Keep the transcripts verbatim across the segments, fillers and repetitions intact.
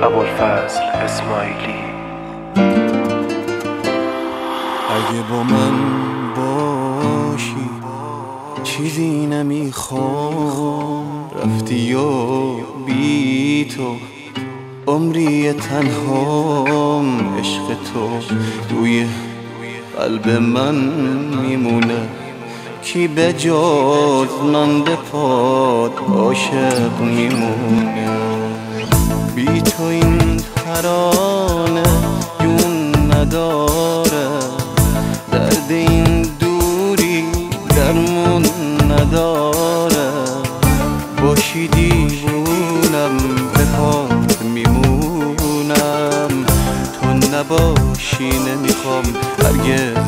ابوالفضل اسماعیلی. اگه با من باشی چیزی نمیخوام، رفتی و بی تو عمری تنهام. عشق تو توی قلب من میمونه، کی به جز من به پاد عاشق میمونه. بی تو این ترانه جون نداره، درد این دوری درمون نداره. باشی دیوونم به پات میمونم، تو نباشی نمیخوام هرگز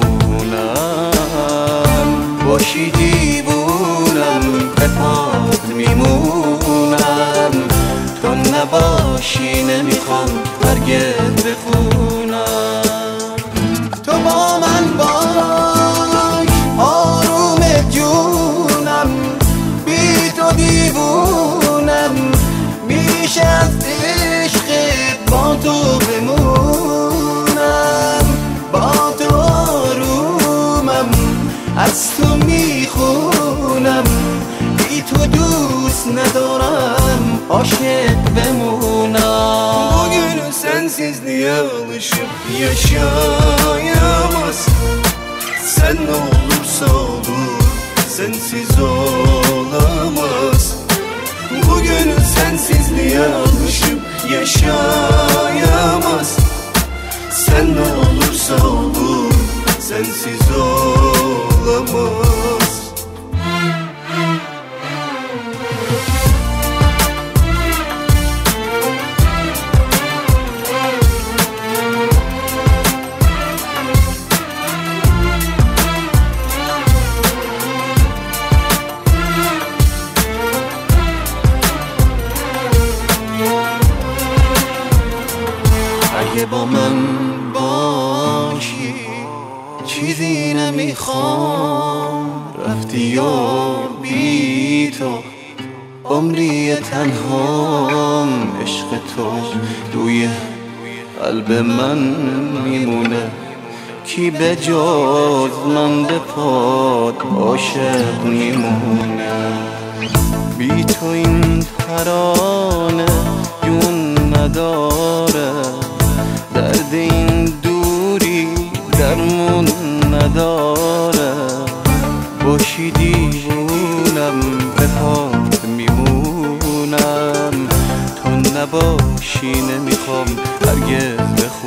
بخونم. باشی دیوونم به پات میمونم، تو نباشی نمیخوام هرگز بخونم. تو با من باش آروم جونم، بی تو دیوونم میشه از عشقت با تو بمونم. با تو آرومم از تو میخونم، بی تو دوست ندارم عاشق بمونم. Bugün sensizliğe alışıp yaşayamaz. Sen ne olursa olur sensiz olamaz. Bugün sensizliğe alışıp yaşayamaz. Sen ne olursa olur sensiz olamaz. اگه با من باشی چیزی نمیخوام، رفتی و بی تو عمری تنهام. عشق تو توی قلب من میمونه، کی به جز من به پاد عاشق میمونه. بی تو این ترانه جون نداره، درد این دوری درمون نداره. باشی دیوونم به پات میمونم، تو نباشی نمیخوام هرگز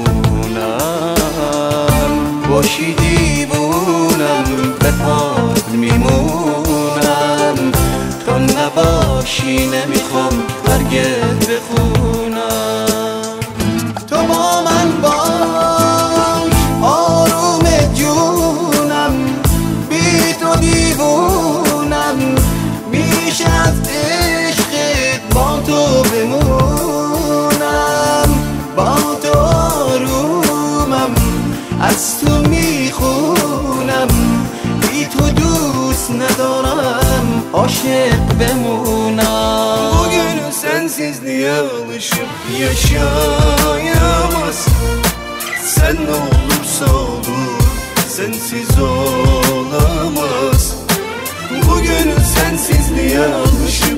بخونم. باشی دیوونم به پات میمونم، تو نباشی نمیخوام هرگز بخونم. تو با من باش آروم جونم، بی تو دیوونم میشه از عشقت با تو بمونم. با تو آرومم از تو میخونم، بی تو دوست ندارم عاشق بمونم. Bugün sensizliğe alışıp yaşayamaz. Sen ne olursa olur sensiz olamaz. Bugün sensizliğe alışıp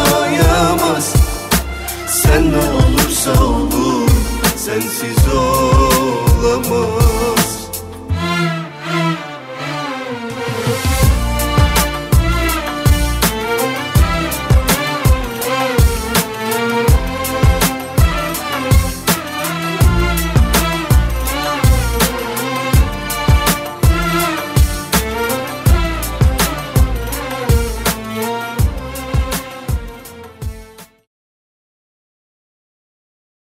yaşayamaz. Sen ne olursa olur sensiz olamaz.